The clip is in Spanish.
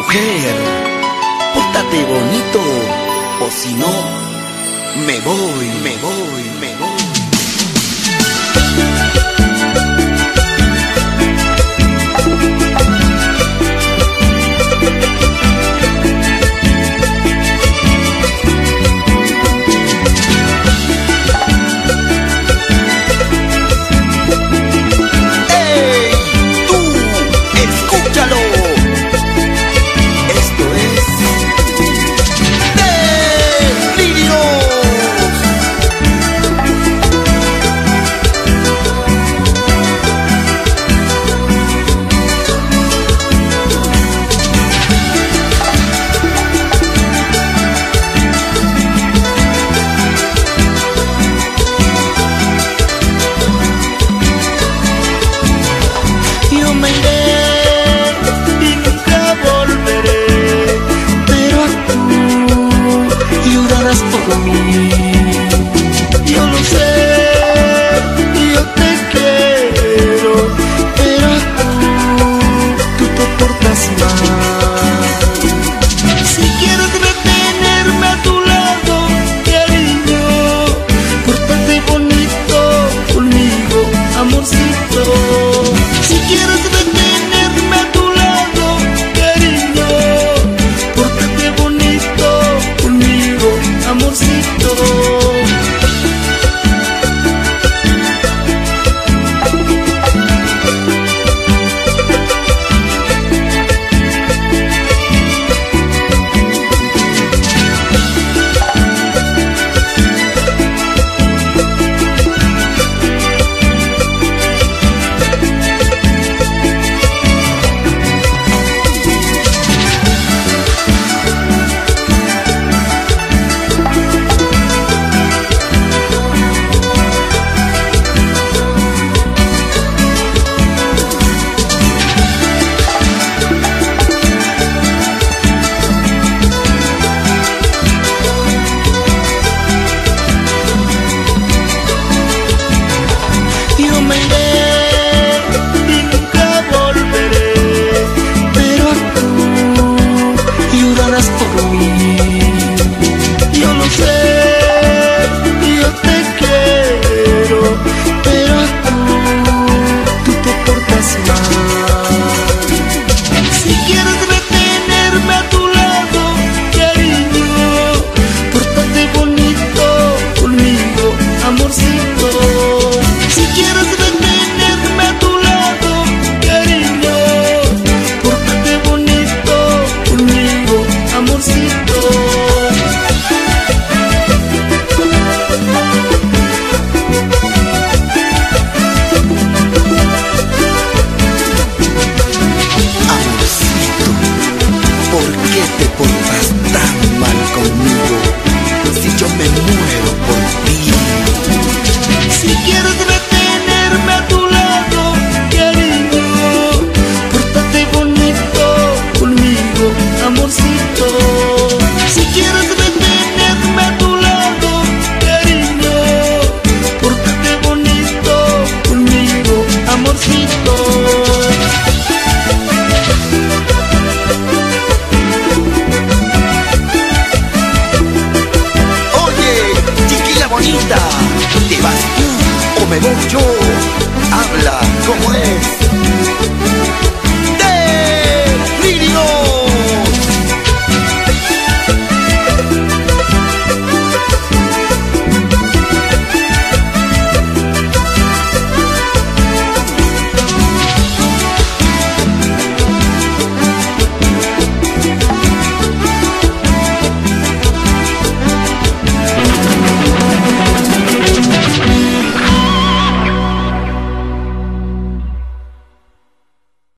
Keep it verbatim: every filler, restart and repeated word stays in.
mujer, pórtate bonito, o si no, me voy, me voy, me voy. Yo lo sé, yo te quiero, pero tú, tú te portas mal. Si quieres retenerme a tu lado, cariño, pórtate bonito conmigo, amorcito. Si quieres retenerme a tu lado, cariño, pórtate bonito conmigo, amorcito. ¿Te vas tú o me voy yo? Habla, ¿cómo es?